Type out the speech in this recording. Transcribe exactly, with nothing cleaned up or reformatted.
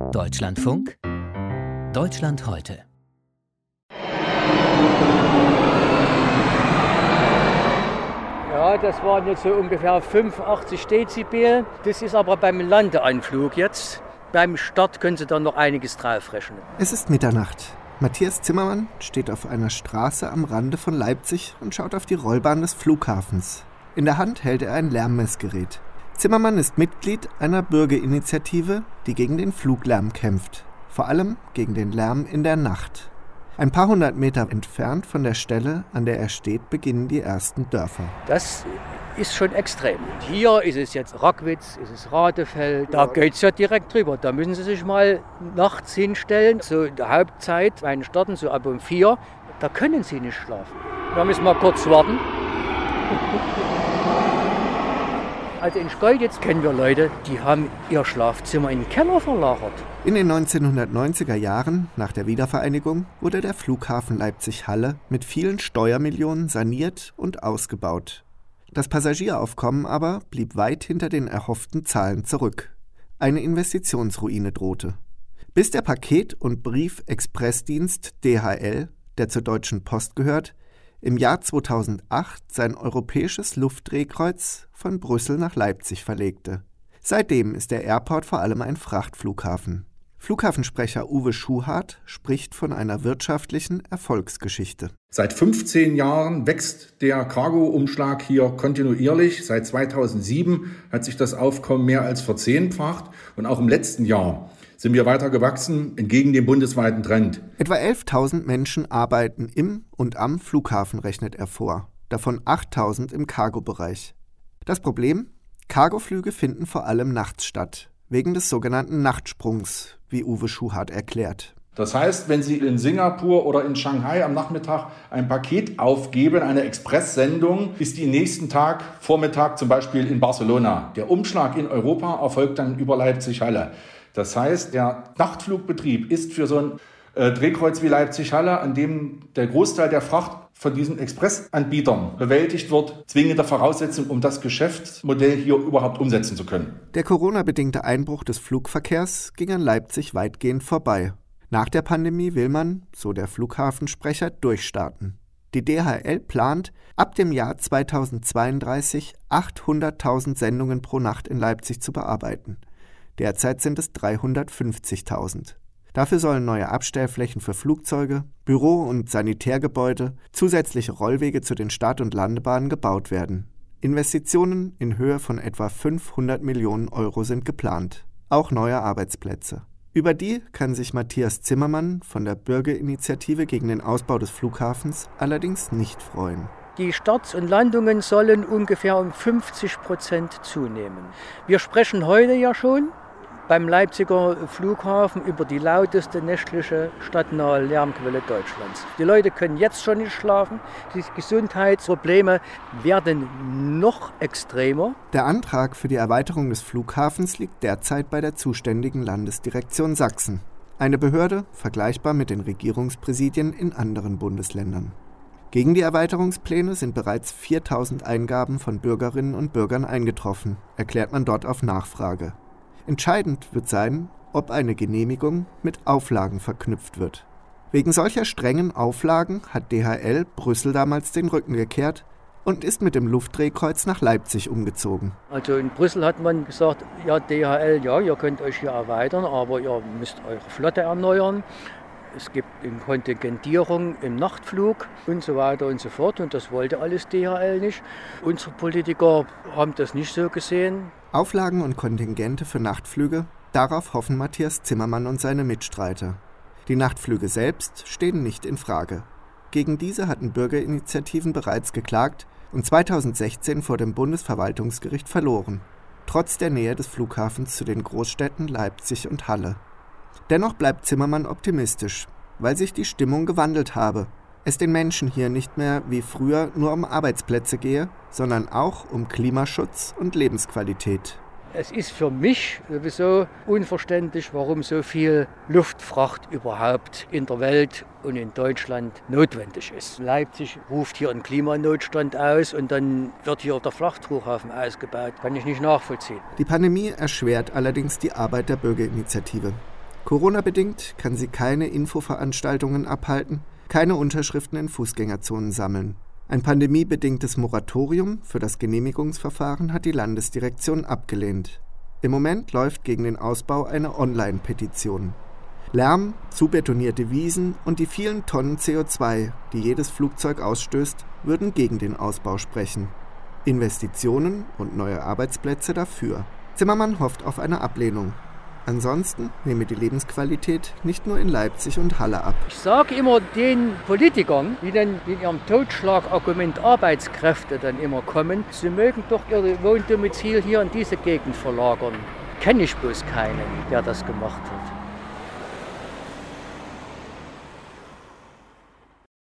Deutschlandfunk Deutschland heute. Ja, das waren jetzt so ungefähr fünfundachtzig Dezibel. Das ist aber beim Landeanflug jetzt. Beim Start können Sie dann noch einiges draufrechnen. Es ist Mitternacht. Matthias Zimmermann steht auf einer Straße am Rande von Leipzig und schaut auf die Rollbahn des Flughafens. In der Hand hält er ein Lärmmessgerät. Zimmermann ist Mitglied einer Bürgerinitiative, die gegen den Fluglärm kämpft. Vor allem gegen den Lärm in der Nacht. Ein paar hundert Meter entfernt von der Stelle, an der er steht, beginnen die ersten Dörfer. Das ist schon extrem. Hier ist es jetzt Rackwitz, ist es Radefeld, da geht es ja direkt drüber. Da müssen Sie sich mal nachts hinstellen, so in der Hauptzeit, wenn starten, so ab um vier, da können Sie nicht schlafen. Da müssen wir kurz warten. Also in Schkeuditz kennen wir Leute, die haben ihr Schlafzimmer in den Keller verlagert. In den neunzehnhundertneunziger Jahren, nach der Wiedervereinigung, wurde der Flughafen Leipzig-Halle mit vielen Steuermillionen saniert und ausgebaut. Das Passagieraufkommen aber blieb weit hinter den erhofften Zahlen zurück. Eine Investitionsruine drohte. Bis der Paket- und Brief-Expressdienst D H L, der zur Deutschen Post gehört, im Jahr zweitausendacht sein europäisches Luftdrehkreuz von Brüssel nach Leipzig verlegte. Seitdem ist der Airport vor allem ein Frachtflughafen. Flughafensprecher Uwe Schuhart spricht von einer wirtschaftlichen Erfolgsgeschichte. Seit fünfzehn Jahren wächst der Cargo-Umschlag hier kontinuierlich. Seit zweitausendsieben hat sich das Aufkommen mehr als verzehnfacht. Und auch im letzten Jahr sind wir weiter gewachsen, entgegen dem bundesweiten Trend. Etwa elftausend Menschen arbeiten im und am Flughafen, rechnet er vor. Davon achttausend im Cargo-Bereich. Das Problem? Cargoflüge finden vor allem nachts statt. Wegen des sogenannten Nachtsprungs, wie Uwe Schuhart erklärt. Das heißt, wenn Sie in Singapur oder in Shanghai am Nachmittag ein Paket aufgeben, eine Expresssendung, ist die nächsten Tag, Vormittag zum Beispiel in Barcelona. Der Umschlag in Europa erfolgt dann über Leipzig-Halle. Das heißt, der Nachtflugbetrieb ist für so ein äh, Drehkreuz wie Leipzig-Halle, an dem der Großteil der Fracht von diesen Expressanbietern bewältigt wird, zwingende Voraussetzung, um das Geschäftsmodell hier überhaupt umsetzen zu können. Der Corona-bedingte Einbruch des Flugverkehrs ging an Leipzig weitgehend vorbei. Nach der Pandemie will man, so der Flughafensprecher, durchstarten. Die D H L plant, ab dem Jahr zweitausendzweiunddreißig achthunderttausend Sendungen pro Nacht in Leipzig zu bearbeiten. Derzeit sind es dreihundertfünfzigtausend. Dafür sollen neue Abstellflächen für Flugzeuge, Büro- und Sanitärgebäude, zusätzliche Rollwege zu den Start- und Landebahnen gebaut werden. Investitionen in Höhe von etwa fünfhundert Millionen Euro sind geplant. Auch neue Arbeitsplätze. Über die kann sich Matthias Zimmermann von der Bürgerinitiative gegen den Ausbau des Flughafens allerdings nicht freuen. Die Starts und Landungen sollen ungefähr um fünfzig Prozent zunehmen. Wir sprechen heute ja schon beim Leipziger Flughafen über die lauteste nächtliche stadtnahe Lärmquelle Deutschlands. Die Leute können jetzt schon nicht schlafen. Die Gesundheitsprobleme werden noch extremer. Der Antrag für die Erweiterung des Flughafens liegt derzeit bei der zuständigen Landesdirektion Sachsen. Eine Behörde, vergleichbar mit den Regierungspräsidien in anderen Bundesländern. Gegen die Erweiterungspläne sind bereits viertausend Eingaben von Bürgerinnen und Bürgern eingetroffen, erklärt man dort auf Nachfrage. Entscheidend wird sein, ob eine Genehmigung mit Auflagen verknüpft wird. Wegen solcher strengen Auflagen hat D H L Brüssel damals den Rücken gekehrt und ist mit dem Luftdrehkreuz nach Leipzig umgezogen. Also in Brüssel hat man gesagt, ja D H L, ja, ihr könnt euch hier erweitern, aber ihr müsst eure Flotte erneuern. Es gibt eine Kontingentierung im Nachtflug und so weiter und so fort. Und das wollte alles D H L nicht. Unsere Politiker haben das nicht so gesehen. Auflagen und Kontingente für Nachtflüge, darauf hoffen Matthias Zimmermann und seine Mitstreiter. Die Nachtflüge selbst stehen nicht in Frage. Gegen diese hatten Bürgerinitiativen bereits geklagt und zweitausendsechzehn vor dem Bundesverwaltungsgericht verloren. Trotz der Nähe des Flughafens zu den Großstädten Leipzig und Halle. Dennoch bleibt Zimmermann optimistisch, weil sich die Stimmung gewandelt habe. Es den Menschen hier nicht mehr wie früher nur um Arbeitsplätze gehe, sondern auch um Klimaschutz und Lebensqualität. Es ist für mich sowieso unverständlich, warum so viel Luftfracht überhaupt in der Welt und in Deutschland notwendig ist. Leipzig ruft hier einen Klimanotstand aus und dann wird hier der Frachtflughafen ausgebaut. Kann ich nicht nachvollziehen. Die Pandemie erschwert allerdings die Arbeit der Bürgerinitiative. Corona-bedingt kann sie keine Infoveranstaltungen abhalten, keine Unterschriften in Fußgängerzonen sammeln. Ein pandemiebedingtes Moratorium für das Genehmigungsverfahren hat die Landesdirektion abgelehnt. Im Moment läuft gegen den Ausbau eine Online-Petition. Lärm, zubetonierte Wiesen und die vielen Tonnen C O zwei, die jedes Flugzeug ausstößt, würden gegen den Ausbau sprechen. Investitionen und neue Arbeitsplätze dafür. Zimmermann hofft auf eine Ablehnung. Ansonsten nehme die Lebensqualität nicht nur in Leipzig und Halle ab. Ich sage immer den Politikern, die dann in ihrem Totschlagargument Arbeitskräfte dann immer kommen, sie mögen doch ihr Wohndomizil hier in diese Gegend verlagern. Kenne ich bloß keinen, der das gemacht hat.